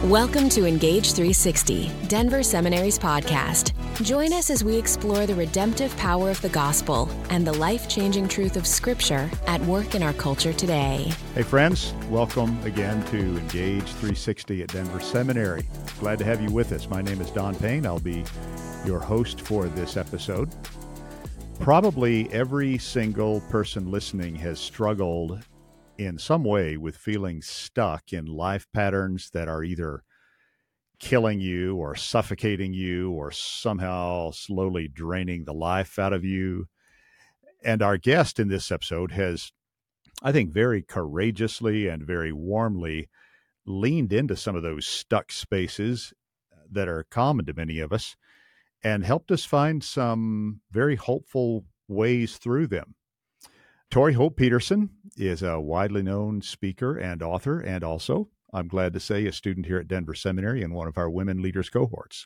Welcome to Engage 360, Denver Seminary's podcast. Join us as we explore the redemptive power of the gospel and the life-changing truth of Scripture at work in our culture today. Hey friends, welcome again to Engage 360 at Denver Seminary. Glad to have you with us. My name is Don Payne. I'll be your host for this episode. Probably every single person listening has struggled in some way with feeling stuck in life patterns that are either killing you or suffocating you or somehow slowly draining the life out of you. And our guest in this episode has, I think, very courageously and very warmly leaned into some of those stuck spaces that are common to many of us and helped us find some very hopeful ways through them. Tori Hope Peterson is a widely known speaker and author, and also, I'm glad to say, a student here at Denver Seminary in one of our women leaders cohorts.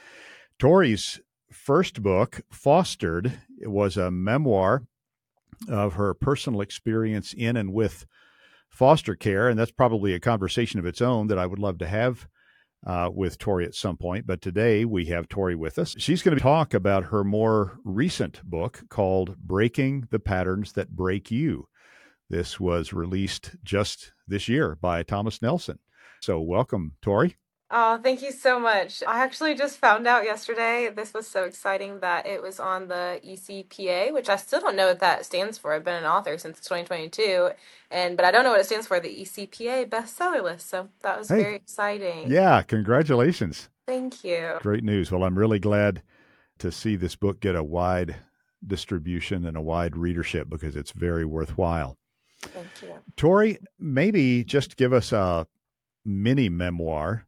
Tori's first book, Fostered, was a memoir of her personal experience in and with foster care, and that's probably a conversation of its own that I would love to have with Tori at some point. But today we have Tori with us. She's going to talk about her more recent book called Breaking the Patterns That Break You. This was released just this year by Thomas Nelson. So welcome, Tori. Oh, thank you so much. I actually just found out yesterday, this was so exciting, that it was on the ECPA, which I still don't know what that stands for. I've been an author since 2022, but I don't know what it stands for, the ECPA bestseller list. So that was very exciting. Yeah, congratulations. Thank you. Great news. Well, I'm really glad to see this book get a wide distribution and a wide readership because it's very worthwhile. Thank you. Tori, maybe just give us a mini memoir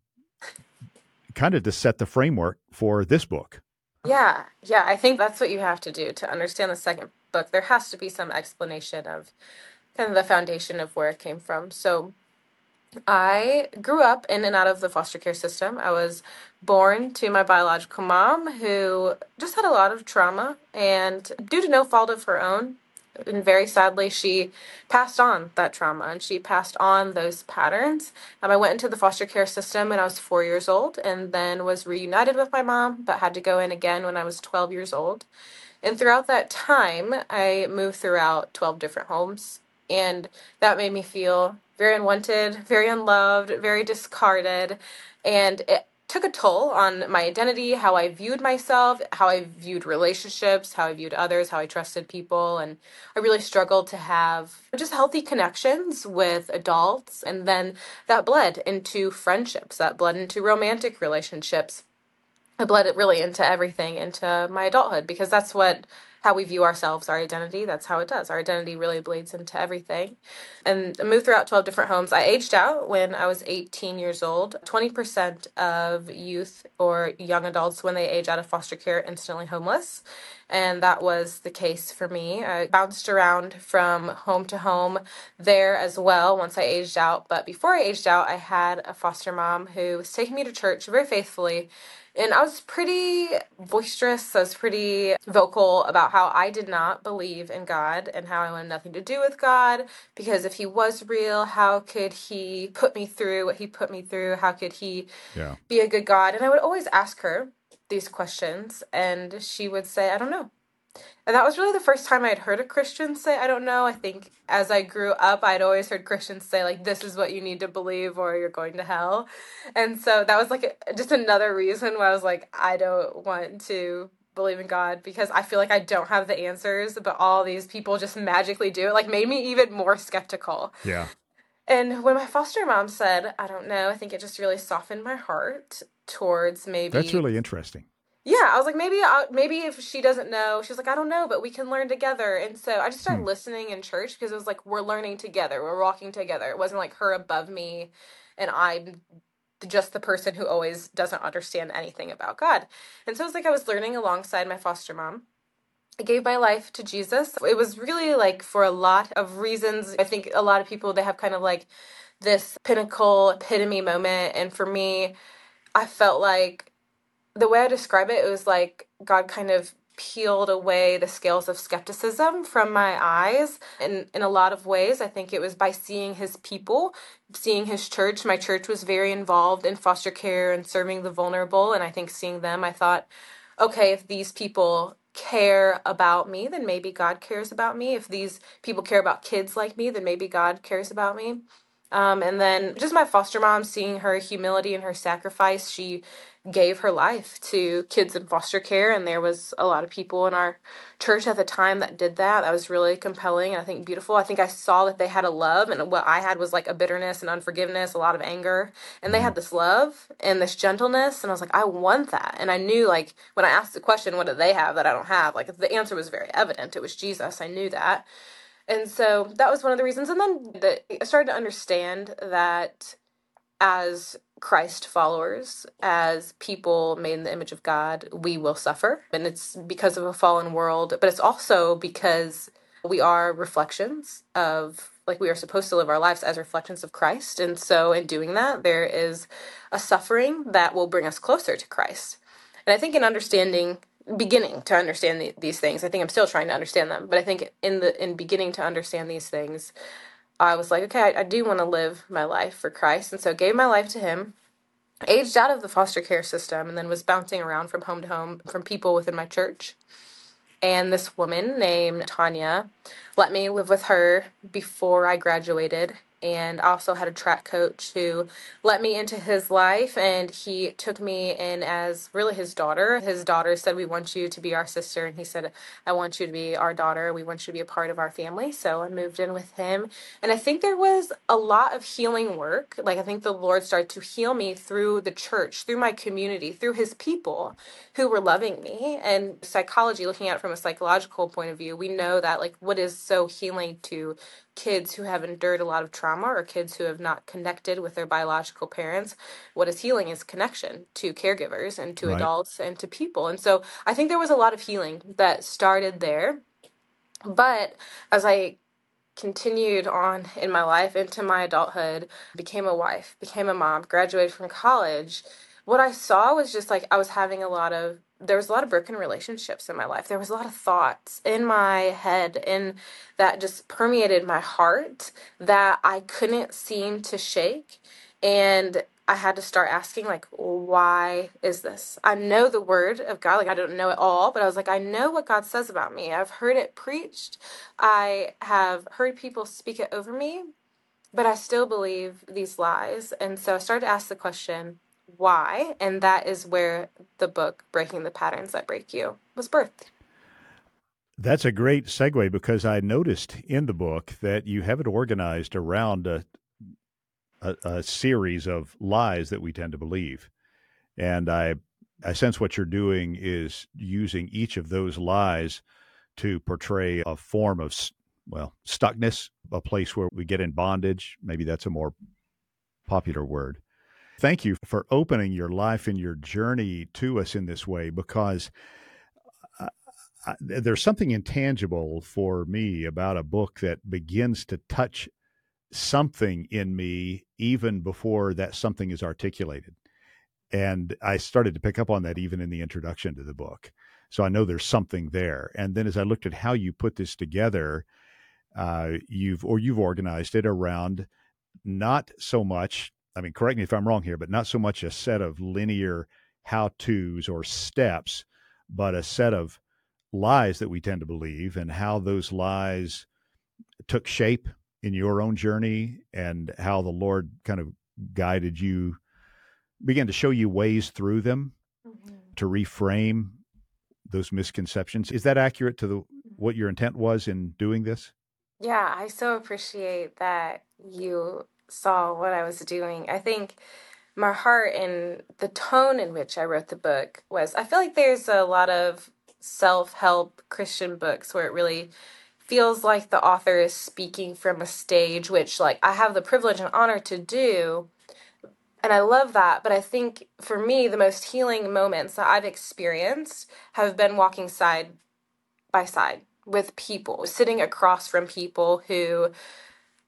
kind of to set the framework for this book. Yeah, I think that's what you have to do to understand the second book. There has to be some explanation of kind of the foundation of where it came from. So I grew up in and out of the foster care system. I was born to my biological mom, who just had a lot of trauma, and due to no fault of her own, and very sadly, she passed on that trauma, and she passed on those patterns. I went into the foster care system when I was 4 years old, and then was reunited with my mom, but had to go in again when I was 12 years old. And throughout that time, I moved throughout 12 different homes, and that made me feel very unwanted, very unloved, very discarded, and it took a toll on my identity, how I viewed myself, how I viewed relationships, how I viewed others, how I trusted people. And I really struggled to have just healthy connections with adults. And then that bled into friendships, that bled into romantic relationships. It bled really into everything, into my adulthood, because that's how we view ourselves, our identity. That's how it does. Our identity really bleeds into everything. And I moved throughout 12 different homes. I aged out when I was 18 years old. 20% of youth or young adults, when they age out of foster care, are instantly homeless. And that was the case for me. I bounced around from home to home there as well once I aged out. But before I aged out, I had a foster mom who was taking me to church very faithfully. And I was pretty boisterous. I was pretty vocal about how I did not believe in God and how I wanted nothing to do with God, because if he was real, how could he put me through what he put me through? How could he be a good God? And I would always ask her these questions, and she would say, I don't know. And that was really the first time I had heard a Christian say, I don't know. I think as I grew up, I'd always heard Christians say, like, this is what you need to believe or you're going to hell. And so that was like just another reason why I was like, I don't want to believe in God, because I feel like I don't have the answers, but all these people just magically do it, like made me even more skeptical. Yeah. And when my foster mom said, I don't know, I think it just really softened my heart towards maybe. That's really interesting. Yeah, I was like, maybe if she doesn't know, she was like, I don't know, but we can learn together. And so I just started listening in church, because it was like, we're learning together. We're walking together. It wasn't like her above me and I'm just the person who always doesn't understand anything about God. And so it was like I was learning alongside my foster mom. I gave my life to Jesus. It was really like for a lot of reasons. I think a lot of people, they have kind of like this pinnacle epitome moment. And for me, I felt like the way I describe it, it was like God kind of peeled away the scales of skepticism from my eyes. And in a lot of ways, I think it was by seeing his people, seeing his church. My church was very involved in foster care and serving the vulnerable. And I think seeing them, I thought, okay, if these people care about me, then maybe God cares about me. If these people care about kids like me, then maybe God cares about me. And then just my foster mom, seeing her humility and her sacrifice, she gave her life to kids in foster care. And there was a lot of people in our church at the time that did that. That was really compelling and I think beautiful. I think I saw that they had a love, and what I had was like a bitterness and unforgiveness, a lot of anger. And they had this love and this gentleness. And I was like, I want that. And I knew, like, when I asked the question, what do they have that I don't have? Like, the answer was very evident. It was Jesus. I knew that. And so that was one of the reasons. And then I started to understand that as Christ followers, as people made in the image of God, we will suffer. And it's because of a fallen world, but it's also because we are reflections of, like, we are supposed to live our lives as reflections of Christ. And so in doing that, there is a suffering that will bring us closer to Christ. And I think beginning to understand these things, I think I'm still trying to understand them, but I think in beginning to understand these things, I was like, okay, I do want to live my life for Christ. And so gave my life to him, aged out of the foster care system, and then was bouncing around from home to home from people within my church. And this woman named Tanya let me live with her before I graduated. And I also had a track coach who let me into his life, and he took me in as really his daughter. His daughter said, we want you to be our sister. And he said, I want you to be our daughter. We want you to be a part of our family. So I moved in with him. And I think there was a lot of healing work. Like, I think the Lord started to heal me through the church, through my community, through his people who were loving me. And psychology, looking at it from a psychological point of view, we know that, like, what is so healing to kids who have endured a lot of trauma or kids who have not connected with their biological parents, what is healing is connection to caregivers and to adults and to people. And so I think there was a lot of healing that started there. But as I continued on in my life into my adulthood, became a wife, became a mom, graduated from college, what I saw was just like there was a lot of broken relationships in my life. There was a lot of thoughts in my head and that just permeated my heart that I couldn't seem to shake. And I had to start asking, like, why is this? I know the word of God. Like, I don't know it all, but I was like, I know what God says about me. I've heard it preached. I have heard people speak it over me, but I still believe these lies. And so I started to ask the question, why? And that is where the book Breaking the Patterns That Break You was birthed. That's a great segue, because I noticed in the book that you have it organized around a series of lies that we tend to believe. And I sense what you're doing is using each of those lies to portray a form of, stuckness, a place where we get in bondage. Maybe that's a more popular word. Thank you for opening your life and your journey to us in this way, because there's something intangible for me about a book that begins to touch something in me even before that something is articulated. And I started to pick up on that even in the introduction to the book. So I know there's something there. And then as I looked at how you put this together, you've organized it around not so much, I mean, correct me if I'm wrong here, but not so much a set of linear how-tos or steps, but a set of lies that we tend to believe and how those lies took shape in your own journey and how the Lord kind of guided you, began to show you ways through them to reframe those misconceptions. Is that accurate to what your intent was in doing this? Yeah, I so appreciate that you saw what I was doing. I think my heart and the tone in which I wrote the book was, I feel like there's a lot of self-help Christian books where it really feels like the author is speaking from a stage, which, like, I have the privilege and honor to do, and I love that. But I think for me, the most healing moments that I've experienced have been walking side by side with people, sitting across from people who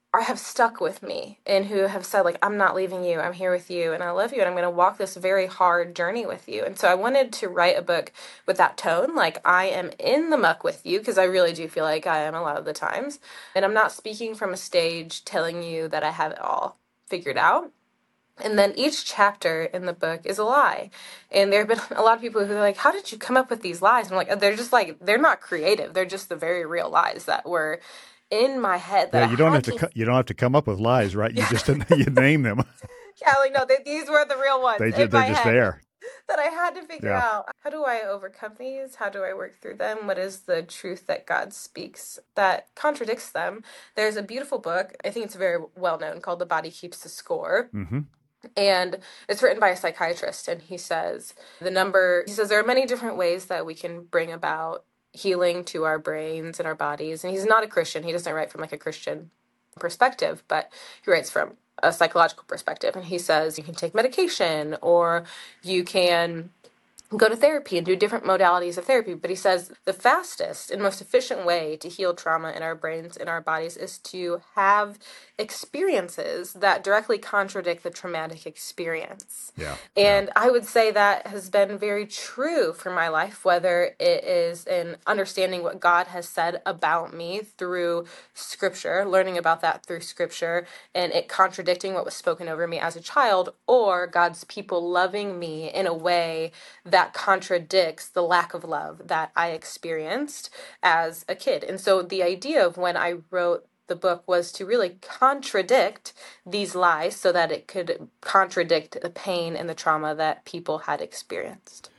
have stuck with me and who have said, like, I'm not leaving you, I'm here with you, and I love you, and I'm going to walk this very hard journey with you. And so I wanted to write a book with that tone, like, I am in the muck with you, because I really do feel like I am a lot of the times. And I'm not speaking from a stage telling you that I have it all figured out. And then each chapter in the book is a lie. And there have been a lot of people who are like, how did you come up with these lies? And I'm like, they're just like, they're not creative. They're just the very real lies that were in my head that Yeah, I had to. you don't have to come up with lies, right? You Yeah, just you name them. yeah, like, no, these were the real ones in They're my just head there. that I had to figure Yeah. out. How do I overcome these? How do I work through them? What is the truth that God speaks that contradicts them? There's a beautiful book, I think it's very well known, called The Body Keeps the Score. Mm-hmm. And it's written by a psychiatrist, and he says there are many different ways that we can bring about healing to our brains and our bodies. And he's not a Christian. He doesn't write from like a Christian perspective, but he writes from a psychological perspective. And he says you can take medication, or you can go to therapy and do different modalities of therapy. But he says the fastest and most efficient way to heal trauma in our brains, in our bodies, is to have experiences that directly contradict the traumatic experience. Yeah. And I would say that has been very true for my life, whether it is in understanding what God has said about me through Scripture, learning about that through Scripture, and it contradicting what was spoken over me as a child, or God's people loving me in a way that contradicts the lack of love that I experienced as a kid. And so the idea of when I wrote the book was to really contradict these lies so that it could contradict the pain and the trauma that people had experienced.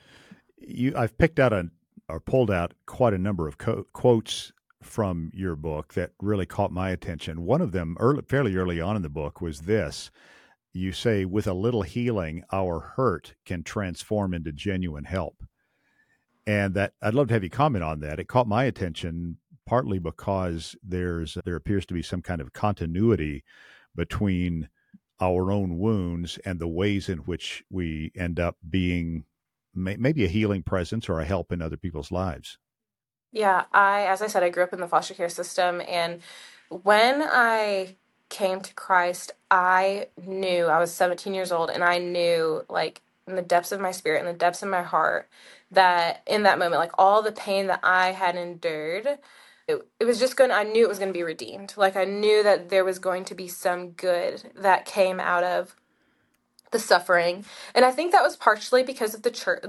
I've picked out or pulled out quite a number of quotes from your book that really caught my attention. One of them, fairly early on in the book, was this. You say, with a little healing, our hurt can transform into genuine help. And that I'd love to have you comment on that. It caught my attention partly because there appears to be some kind of continuity between our own wounds and the ways in which we end up being maybe a healing presence or a help in other people's lives. Yeah, as I said, I grew up in the foster care system, and when I came to Christ, I was 17 years old, and I knew, like, in the depths of my spirit, in the depths of my heart, that in that moment, like, all the pain that I had endured, it was just I knew it was going to be redeemed. Like, I knew that there was going to be some good that came out of the suffering. And I think that was partially because of the church.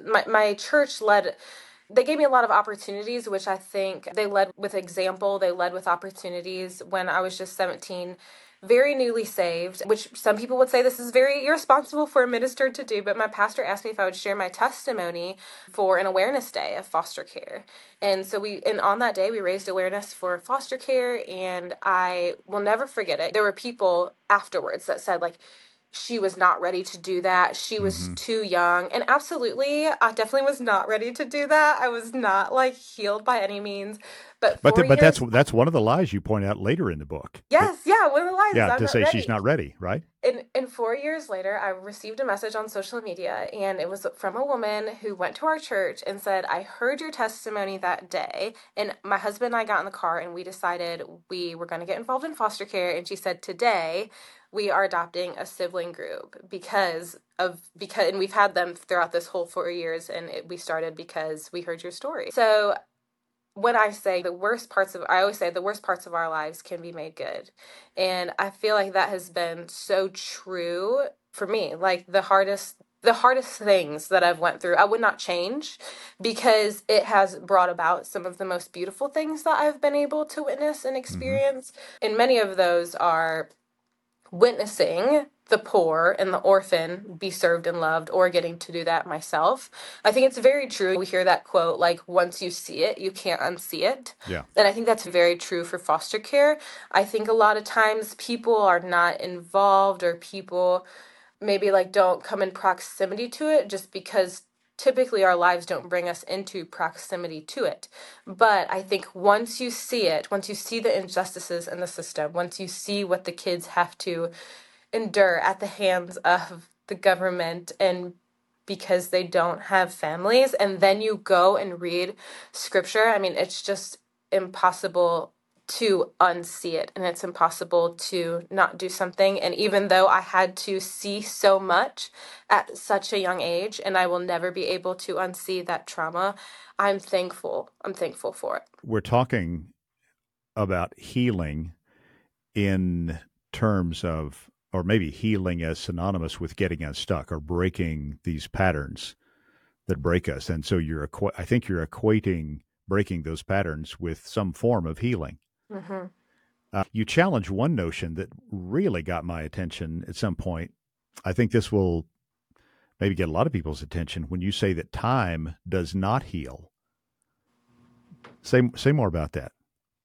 My church they gave me a lot of opportunities, which I think they led with example. They led with opportunities when I was just 17, very newly saved, which some people would say this is very irresponsible for a minister to do. But my pastor asked me if I would share my testimony for an awareness day of foster care. And so on that day, we raised awareness for foster care, and I will never forget it. There were people afterwards that said, like, she was not ready to do that. She was too young. And absolutely, I definitely was not ready to do that. I was not, like, healed by any means. But that's one of the lies you point out later in the book. Yes, yeah, one of the lies. Yeah, to say she's not ready, right? And 4 years later, I received a message on social media, and it was from a woman who went to our church and said, I heard your testimony that day, and my husband and I got in the car, and we decided we were going to get involved in foster care. And she said, today we are adopting a sibling group because and we've had them throughout this whole 4 years, and we started because we heard your story. So when I say I always say the worst parts of our lives can be made good. And I feel like that has been so true for me. Like, the hardest things that I've went through, I would not change, because it has brought about some of the most beautiful things that I've been able to witness and experience. And many of those are witnessing the poor and the orphan be served and loved, or getting to do that myself. I think it's very true. We hear that quote, like, once you see it, you can't unsee it. Yeah. And I think that's very true for foster care. I think a lot of times people are not involved, or people maybe, like, don't come in proximity to it just because typically our lives don't bring us into proximity to it. But I think once you see it, once you see the injustices in the system, once you see what the kids have to endure at the hands of the government, and because they don't have families, and then you go and read Scripture, I mean, it's just impossible to unsee it, and it's impossible to not do something. And even though I had to see so much at such a young age, and I will never be able to unsee that trauma, I'm thankful. I'm thankful for it. We're talking about healing in terms of, or maybe healing as synonymous with getting unstuck or breaking these patterns that break us. And so I think you're equating breaking those patterns with some form of healing. Mm-hmm. You challenge one notion that really got my attention at some point. I think this will maybe get a lot of people's attention when you say that time does not heal. Say more about that.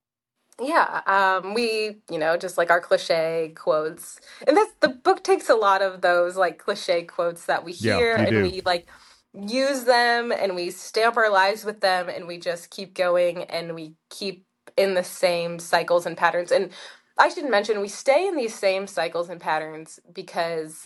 Yeah, we, just like our cliche quotes. And the book takes a lot of those like cliche quotes that we hear, and we like use them, and we stamp our lives with them, and we just keep going, and we keep in the same cycles and patterns. And I should mention, we stay in these same cycles and patterns because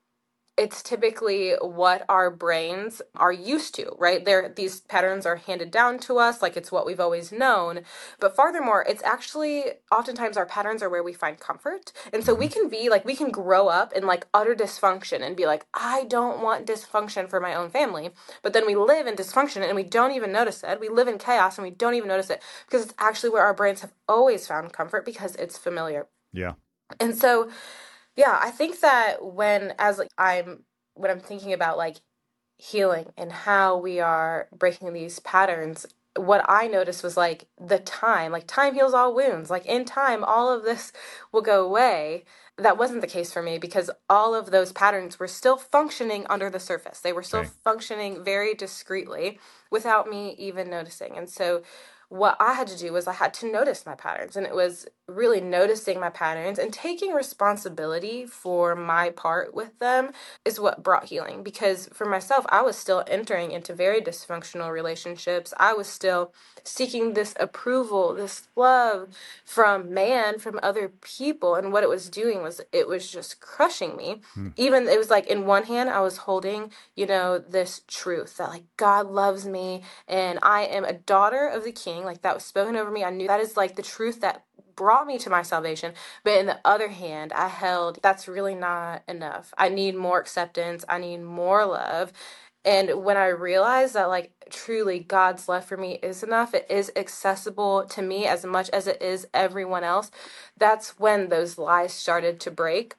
it's typically what our brains are used to, right? These patterns are handed down to us, like it's what we've always known. But furthermore, it's actually oftentimes our patterns are where we find comfort. And so we can grow up in like utter dysfunction and be like, I don't want dysfunction for my own family. But then we live in dysfunction and we don't even notice it. We live in chaos and we don't even notice it because it's actually where our brains have always found comfort because it's familiar. Yeah. And so, yeah, I think that when I'm thinking about like healing and how we are breaking these patterns, what I noticed was like time heals all wounds. Like in time, all of this will go away. That wasn't the case for me because all of those patterns were still functioning under the surface. They were still functioning very discreetly without me even noticing. And so what I had to do was I had to notice my patterns, and it was really noticing my patterns and taking responsibility for my part with them is what brought healing. Because for myself, I was still entering into very dysfunctional relationships. I was still seeking this approval, this love from other people. And what it was doing was it was just crushing me. Even it was like in one hand, I was holding, this truth that like God loves me and I am a daughter of the King. Like that was spoken over me. I knew that is like the truth that brought me to my salvation. But in the other hand, I held, that's really not enough. I need more acceptance. I need more love. And when I realized that like truly God's love for me is enough, it is accessible to me as much as it is everyone else, that's when those lies started to break.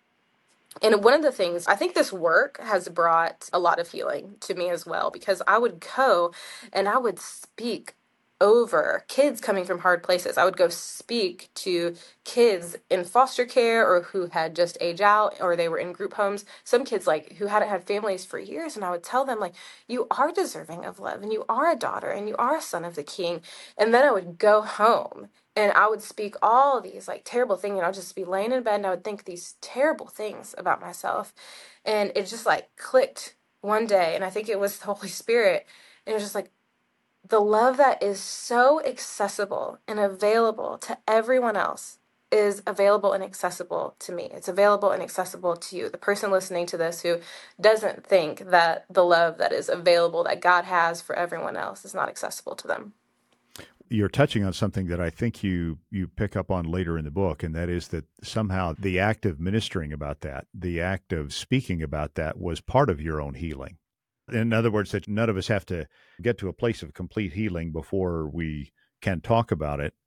And one of the things, I think this work has brought a lot of healing to me as well, because I would go and I would speak over kids coming from hard places. I would go speak to kids in foster care or who had just aged out or they were in group homes. Some kids like who hadn't had families for years. And I would tell them like, you are deserving of love and you are a daughter and you are a son of the King. And then I would go home and I would speak all these like terrible things, and I'd just be laying in bed and I would think these terrible things about myself. And it just like clicked one day. And I think it was the Holy Spirit. And it was just like, the love that is so accessible and available to everyone else is available and accessible to me. It's available and accessible to you, the person listening to this who doesn't think that the love that is available that God has for everyone else is not accessible to them. You're touching on something that I think you pick up on later in the book, and that is that somehow the act of ministering about that, the act of speaking about that was part of your own healing. In other words, that none of us have to get to a place of complete healing before we can talk about it,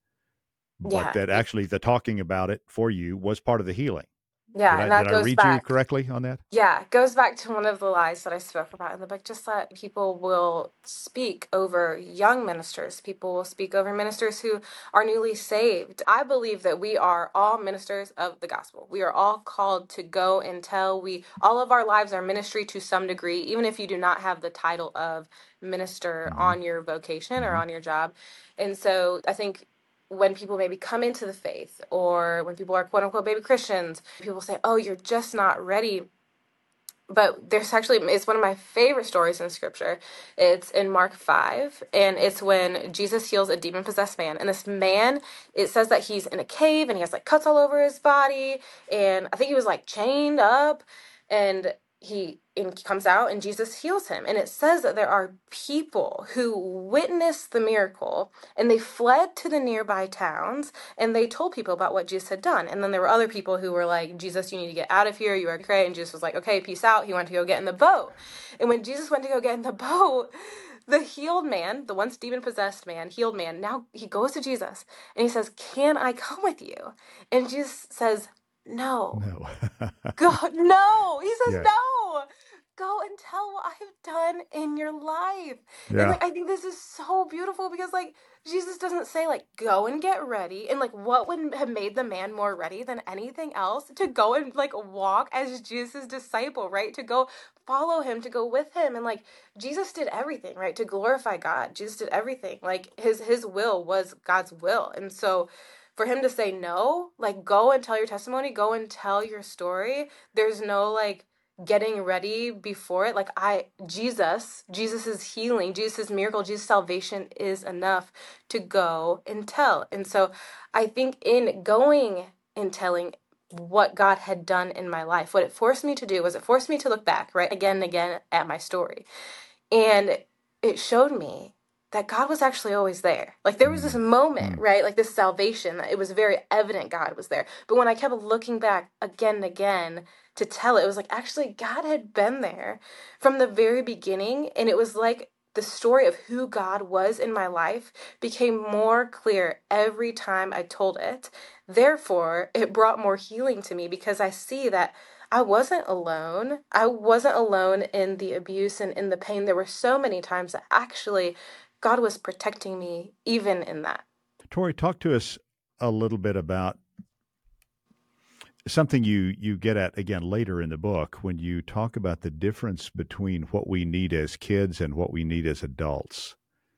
but that actually the talking about it for you was part of the healing. Yeah, and that did goes I read back. you correctly on that? Yeah, it goes back to one of the lies that I spoke about in the book, just that people will speak over young ministers. People will speak over ministers who are newly saved. I believe that we are all ministers of the gospel. We are all called to go and tell. All of our lives are ministry to some degree, even if you do not have the title of minister on your vocation or on your job. And so I think when people maybe come into the faith or when people are quote unquote baby Christians, people say, oh, you're just not ready. But it's one of my favorite stories in scripture. It's in Mark 5, and it's when Jesus heals a demon-possessed man. And this man, it says that he's in a cave and he has like cuts all over his body. And I think he was like chained up, and he comes out and Jesus heals him. And it says that there are people who witnessed the miracle and they fled to the nearby towns and they told people about what Jesus had done. And then there were other people who were like, Jesus, you need to get out of here. You are crazy. And Jesus was like, okay, peace out. He went to go get in the boat. And when Jesus went to go get in the boat, the healed man, the once demon-possessed man, healed man, now he goes to Jesus and he says, can I come with you? And Jesus says, no. God, no. He says, Yes. no. Go and tell what I have done in your life. And Yeah. like, I think this is so beautiful because like Jesus doesn't say like, go and get ready. And like, what would have made the man more ready than anything else to go and like walk as Jesus' disciple, right? To go follow him, to go with him. And like, Jesus did everything, right? To glorify God. Jesus did everything. Like his will was God's will. And so for him to say no, like go and tell your testimony, go and tell your story. There's no like getting ready before it. Like Jesus's healing, Jesus's miracle, Jesus' salvation is enough to go and tell. And so I think in going and telling what God had done in my life, what it forced me to do was it forced me to look back, right, again and again at my story. And it showed me that God was actually always there. Like there was this moment, right? Like this salvation, that it was very evident God was there. But when I kept looking back again and again to tell it, it was like actually God had been there from the very beginning. And it was like the story of who God was in my life became more clear every time I told it. Therefore, it brought more healing to me because I see that I wasn't alone. I wasn't alone in the abuse and in the pain. There were so many times that actually God was protecting me even in that. Tori, talk to us a little bit about something you get at again later in the book when you talk about the difference between what we need as kids and what we need as adults.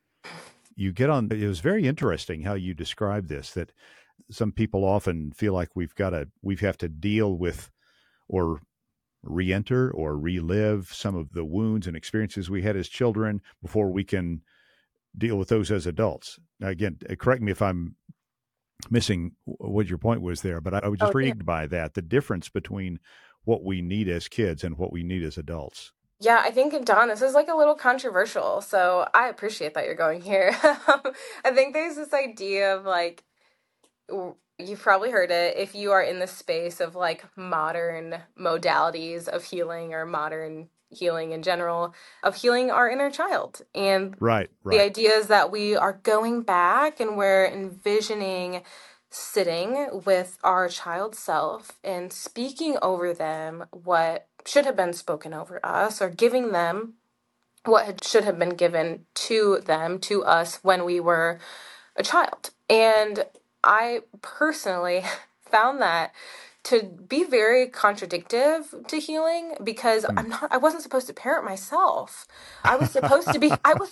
You get on, it was very interesting how you described this, that some people often feel like we have to deal with or re-enter or relive some of the wounds and experiences we had as children before we can deal with those as adults. Now, again, correct me if I'm missing what your point was there, but I was just intrigued by that, the difference between what we need as kids and what we need as adults. Yeah, I think, Don, this is like a little controversial, so I appreciate that you're going here. I think there's this idea of like, you've probably heard it if you are in the space of like modern modalities of healing or modern healing in general, of healing our inner child. And right. The idea is that we are going back and we're envisioning sitting with our child self and speaking over them what should have been spoken over us, or giving them what should have been given to them, to us, when we were a child. And I personally found that to be very contradictive to healing, because I wasn't supposed to parent myself. I was supposed to be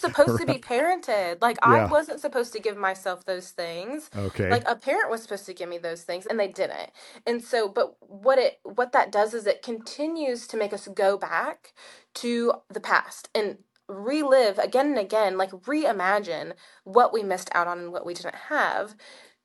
parented. Like I wasn't supposed to give myself those things. Okay. Like a parent was supposed to give me those things and they didn't. And so, but what that does is it continues to make us go back to the past and relive again and again, like reimagine what we missed out on and what we didn't have.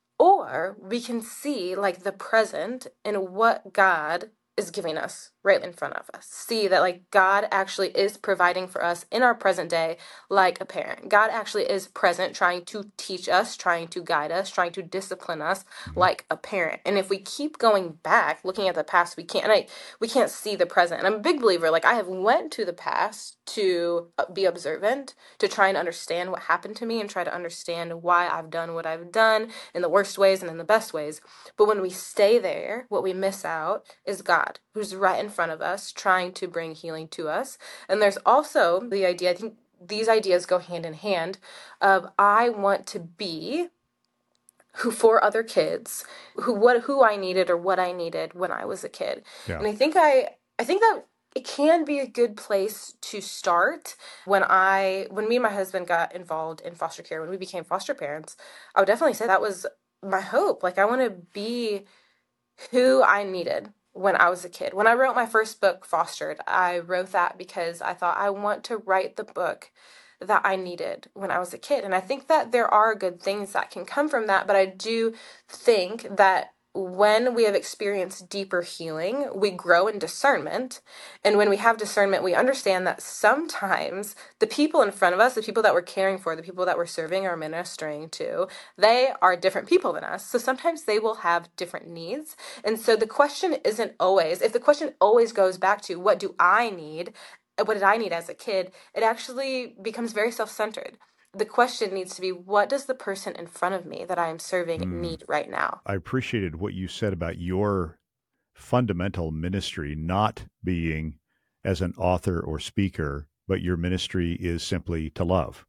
Or we can see like the present and what God is giving us right in front of us. See that like God actually is providing for us in our present day like a parent. God actually is present, trying to teach us, trying to guide us, trying to discipline us like a parent. And if we keep going back, looking at the past, we can't see the present. And I'm a big believer, like I have went to the past to be observant, to try and understand what happened to me and try to understand why I've done what I've done in the worst ways and in the best ways. But when we stay there, what we miss out is God, who's right in front of us, trying to bring healing to us. And there's also the idea, I think these ideas go hand in hand, of I want to be who for other kids, who I needed or what I needed when I was a kid. Yeah. And I think that it can be a good place to start. When me and my husband got involved in foster care, when we became foster parents, I would definitely say that was my hope. Like I want to be who I needed when I was a kid. When I wrote my first book, Fostered, I wrote that because I thought I want to write the book that I needed when I was a kid. And I think that there are good things that can come from that, but I do think that when we have experienced deeper healing, we grow in discernment. And when we have discernment, we understand that sometimes the people in front of us, the people that we're caring for, the people that we're serving or ministering to, they are different people than us. So sometimes they will have different needs. And so the question isn't always, if the question always goes back to what do I need? What did I need as a kid? It actually becomes very self-centered. The question needs to be, what does the person in front of me that I am serving need right now? I appreciated what you said about your fundamental ministry not being as an author or speaker, but your ministry is simply to love.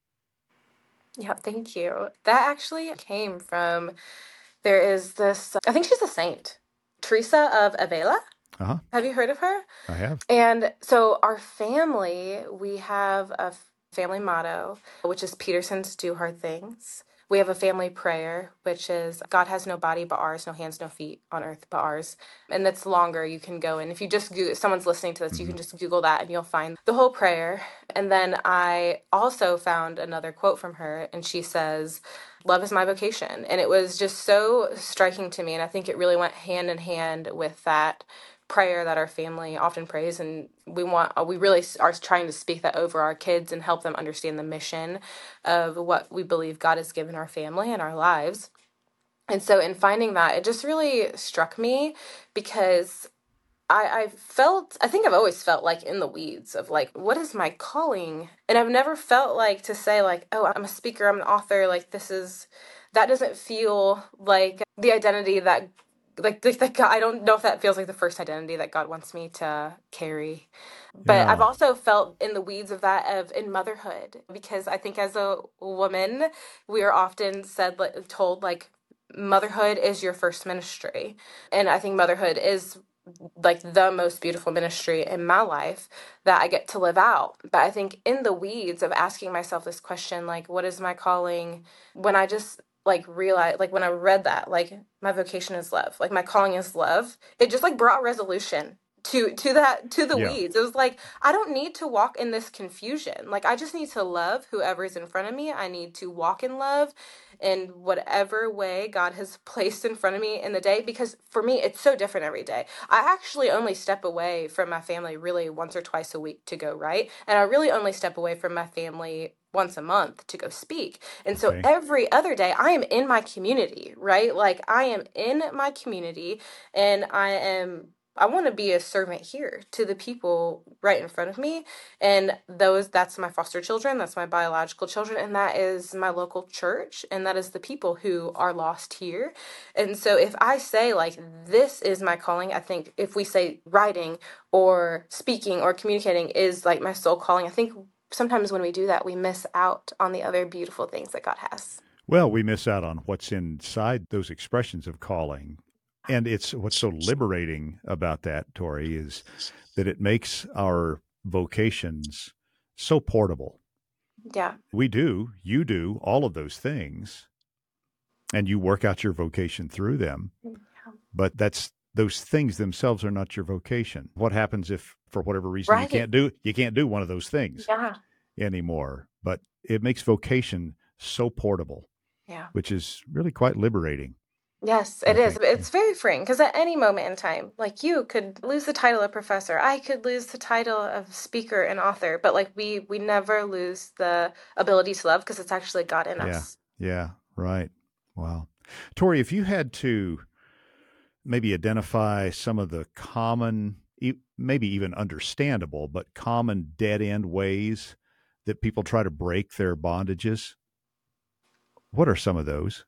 Yeah, thank you. That actually came from, there is this, I think she's a saint, Teresa of Avila. Uh-huh. Have you heard of her? I have. And so our family, we have a family motto, which is Peterson's Do Hard Things. We have a family prayer, which is God has no body but ours, no hands, no feet on earth but ours. And that's longer. You can go in. If you just Google, if someone's listening to this, you can just Google that and you'll find the whole prayer. And then I also found another quote from her, and she says, "Love is my vocation." And it was just so striking to me. And I think it really went hand in hand with that prayer that our family often prays, and we really are trying to speak that over our kids and help them understand the mission of what we believe God has given our family and our lives. And so in finding that, it just really struck me because I think I've always felt like in the weeds of like, what is my calling? And I've never felt like to say like, oh, I'm a speaker, I'm an author, like that doesn't feel like the identity that like God, I don't know if that feels like the first identity that God wants me to carry. But I've also felt in the weeds of that in motherhood, because I think as a woman, we are often told like motherhood is your first ministry. And I think motherhood is like the most beautiful ministry in my life that I get to live out. But I think in the weeds of asking myself this question, like, what is my calling? When I just like realized, like when I read that, like my vocation is love, like my calling is love, it just like brought resolution to the weeds. It was like, I don't need to walk in this confusion. Like I just need to love whoever's in front of me. I need to walk in love in whatever way God has placed in front of me in the day, because for me it's so different every day. I actually only step away from my family really once or twice a week to go write, and I really only step away from my family once a month to go speak. And so every other day I am in my community, right? Like I am in my community, and I want to be a servant here to the people right in front of me. And that's my foster children, that's my biological children, and that is my local church, and that is the people who are lost here. And so if I say like, this is my calling, I think if we say writing or speaking or communicating is like my soul calling, I think sometimes when we do that, we miss out on the other beautiful things that God has. Well, we miss out on what's inside those expressions of calling. And what's so liberating about that, Tori, is that it makes our vocations so portable. Yeah. You do all of those things, and you work out your vocation through them. But those things themselves are not your vocation. What happens if, for whatever reason, you can't do one of those things anymore? But it makes vocation so portable, which is really quite liberating. Yes, it is. It's very freeing, because at any moment in time, like you could lose the title of professor, I could lose the title of speaker and author, but like we never lose the ability to love, because it's actually God in us. Yeah, right. Wow. Tori, if you had to maybe identify some of the common, maybe even understandable, but common dead-end ways that people try to break their bondages, what are some of those?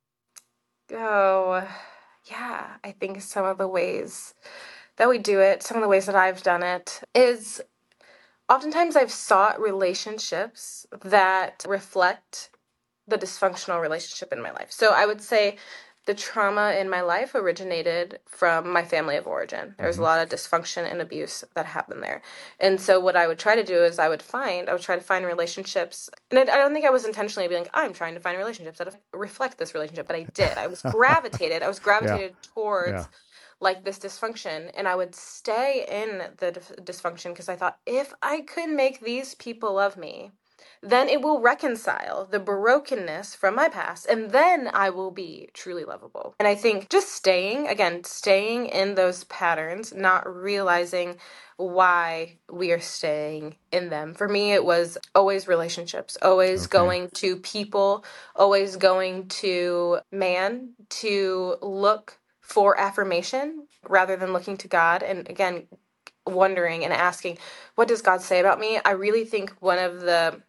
Oh, yeah. I think some of the ways that we do it, some of the ways that I've done it, is oftentimes I've sought relationships that reflect the dysfunctional relationship in my life. So I would say the trauma in my life originated from my family of origin. There was a lot of dysfunction and abuse that happened there. And so what I would try to do is I would try to find relationships. And I don't think I was intentionally being like, I'm trying to find relationships that reflect this relationship, but I did. I was gravitated towards like this dysfunction. And I would stay in the dysfunction because I thought, if I could make these people love me, then it will reconcile the brokenness from my past, and then I will be truly lovable. And I think just staying in those patterns, not realizing why we are staying in them. For me, it was always relationships, always going to people, always going to man to look for affirmation rather than looking to God. And again, wondering and asking, what does God say about me? I really think one of the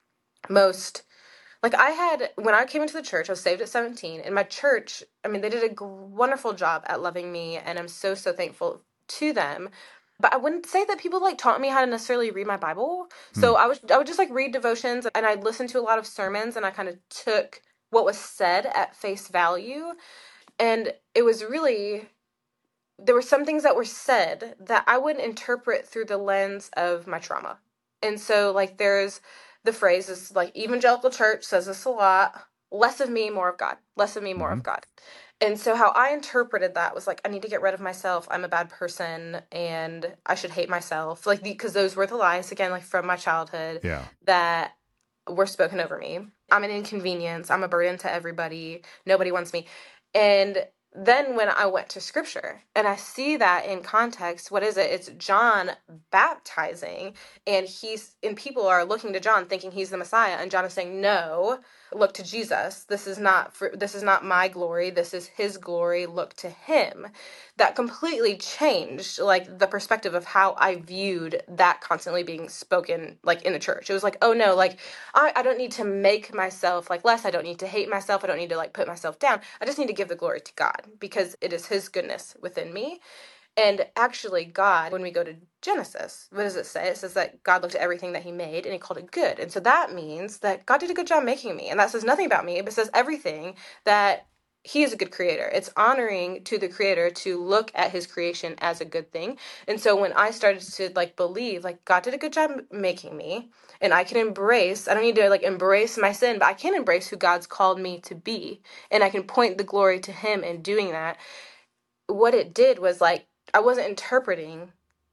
most, when I came into the church, I was saved at 17, and my church, they did a wonderful job at loving me, and I'm so, so thankful to them. But I wouldn't say that people taught me how to necessarily read my Bible. So I would just read devotions, and I'd listen to a lot of sermons, and I kind of took what was said at face value. And it was really, there were some things that were said that I wouldn't interpret through the lens of my trauma. And so there's the phrase is evangelical church says this a lot, less of me, more of God, less of me, more of God. And so how I interpreted that was I need to get rid of myself. I'm a bad person and I should hate myself. Because those were the lies, again, from my childhood that were spoken over me. I'm an inconvenience. I'm a burden to everybody. Nobody wants me. And then when I went to scripture and I see that in context, what is it? It's John baptizing, and people are looking to John thinking he's the Messiah, and John is saying, no, look to Jesus. This is not my glory. This is his glory. Look to him. That completely changed the perspective of how I viewed that constantly being spoken in the church. It was oh no, I don't need to make myself less. I don't need to hate myself. I don't need to put myself down. I just need to give the glory to God because it is his goodness within me. And actually God, when we go to Genesis, what does it say? It says that God looked at everything that he made and he called it good. And so that means that God did a good job making me. And that says nothing about me, but says everything that he is a good creator. It's honoring to the creator to look at his creation as a good thing. And so when I started to believe God did a good job making me, and I can embrace, I don't need to embrace my sin, but I can embrace who God's called me to be. And I can point the glory to him in doing that. What it did was I wasn't interpreting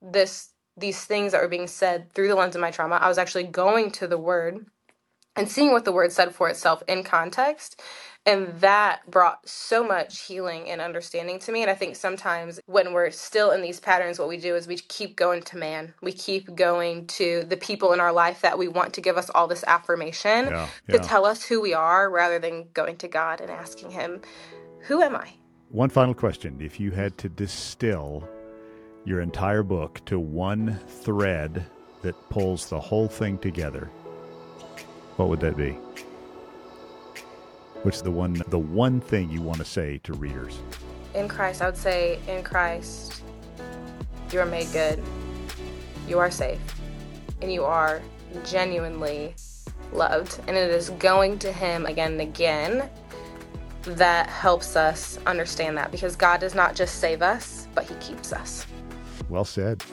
these things that were being said through the lens of my trauma. I was actually going to the word and seeing what the word said for itself in context. And that brought so much healing and understanding to me. And I think sometimes when we're still in these patterns, what we do is we keep going to man. We keep going to the people in our life that we want to give us all this affirmation to tell us who we are, rather than going to God and asking him, who am I? One final question. If you had to distill your entire book to one thread that pulls the whole thing together, what would that be? What's the one thing you want to say to readers? In Christ, I would say, in Christ, you are made good, you are safe, and you are genuinely loved. And it is going to him again and again that helps us understand that, because God does not just save us, but he keeps us. Well said.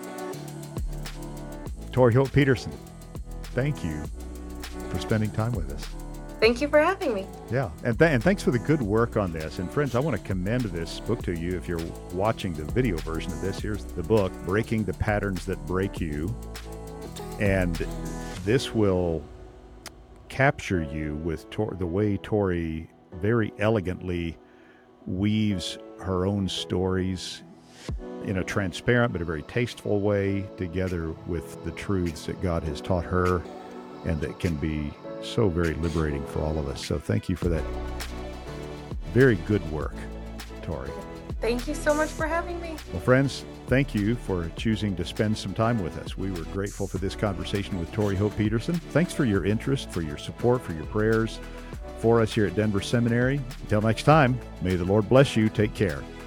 Tori Hope Peterson, thank you for spending time with us. Thank you for having me. Yeah, and thanks for the good work on this. And friends, I want to commend this book to you. If you're watching the video version of this, here's the book, Breaking the Patterns That Break You. And this will capture you with the way Tori very elegantly weaves her own stories in a transparent but a very tasteful way together with the truths that God has taught her, and that can be so very liberating for all of us. So thank you for that very good work, Tori. Thank you so much for having me. Well, friends, thank you for choosing to spend some time with us. We were grateful for this conversation with Tori Hope Peterson. Thanks for your interest, for your support, for your prayers for us here at Denver Seminary. Until next time, may the Lord bless you. Take care.